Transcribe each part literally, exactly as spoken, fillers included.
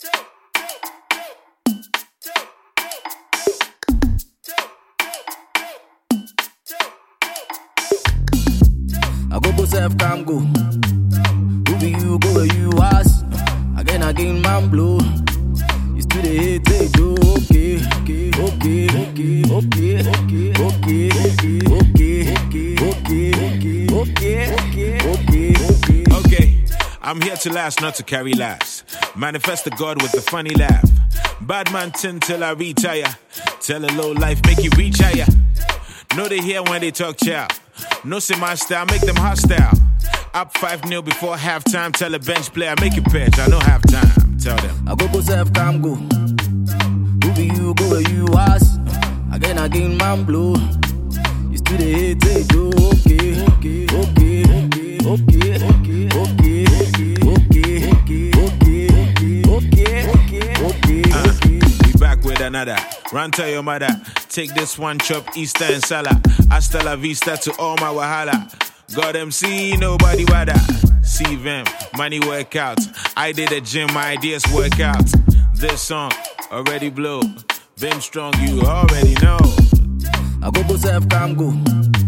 I go go self come go. Who be you go where you ask? Again again man blow. You still the hate they do. Okay, okay, okay, okay, okay, okay, okay, okay, okay, okay, okay, okay, okay. Okay, I'm here to last, not to carry last. Manifest the God with a funny laugh. Bad man tin till I retire. Tell a low life make you reach higher. Know they hear when they talk chow. No say my style, make them hostile. Up five nil before halftime. Tell a bench player, make it pitch. I know halftime. Tell them. I go go self come go. Who be you go where you ask? Again again man blow. You still the hate they do. Okay, okay, okay, okay, okay, okay, okay, okay, okay, okay, okay, okay, okay. We back with another. Run tell your mother. Take this one, chop Easter and Salah. Hasta la vista to all my wahala. God M C, nobody bother. See them, money work out. I did a gym, my ideas work out. This song already blow. Vim strong, you already know. I go go self come go.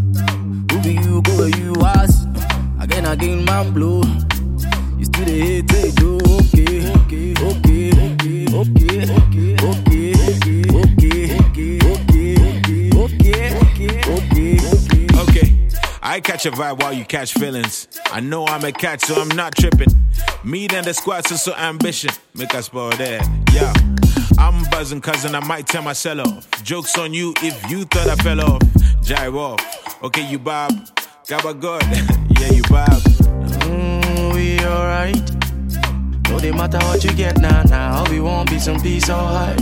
Who be you go where you ask? Again again man blow. You still the hate they do. Okay, okay, okay, okay, okay, okay, okay, okay, okay, okay, okay, okay, okay. Okay, I catch a vibe while you catch feelings. I know I'm a catch, so I'm not tripping. Me and the squad, so so ambition. Make us spoil there, yeah. I'm buzzing, cousin, I might tear my cell off. Joke's on you if you thought I fell off. Jive off. Okay, you bob. Gabba God, yeah, you bob. Mm, we alright. No, they matter what you get now, now. All we want be some peace, alright.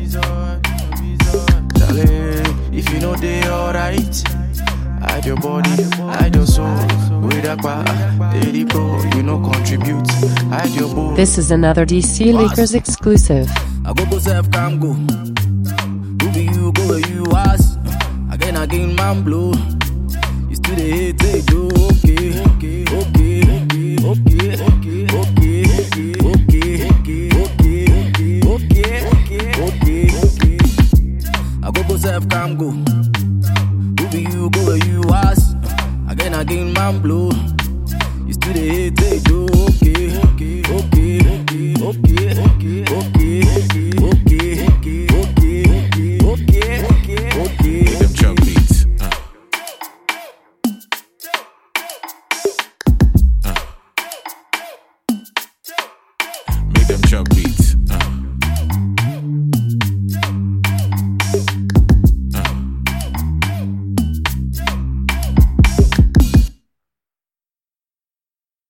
Charlie, if you know they alright. Hide your body, hide your soul. With a bar, daily pro, you know contribute. Hide your body. This is another D C Leakers exclusive. I go go self come go. Who be you go where you ask? Again again man blow. You still the hate they do. Okay, okay, okay, okay, okay, okay, okay, okay, okay, okay, okay, okay, okay. I go go self come go. Who be you go where you ask? Again again man blow.